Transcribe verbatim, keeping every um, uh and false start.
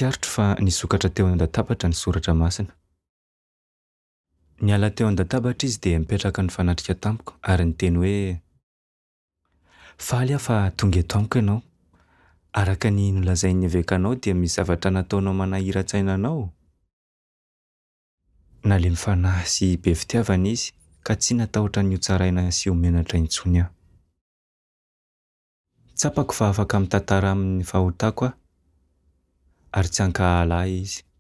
Tsikaritra fa nisokatra teo an-databatra ny soratra masina. Niala teo an-databatra izy dia nipetraka nifanatrika tampoka ary niteny hoe: faly aho fa tonga eto amiko ianao. Araka ny nolazain'ny avekanao dia misy zavatra nataonao manahirantsaina anao. Nalemy fanahy sy be fitiavana izy ka tsy natahotra ny hotsaraina sy homenatra intsony aho. Tsapako fa afaka mitantara amin'ny fahotako aho ary tsy hankahala ahy izy.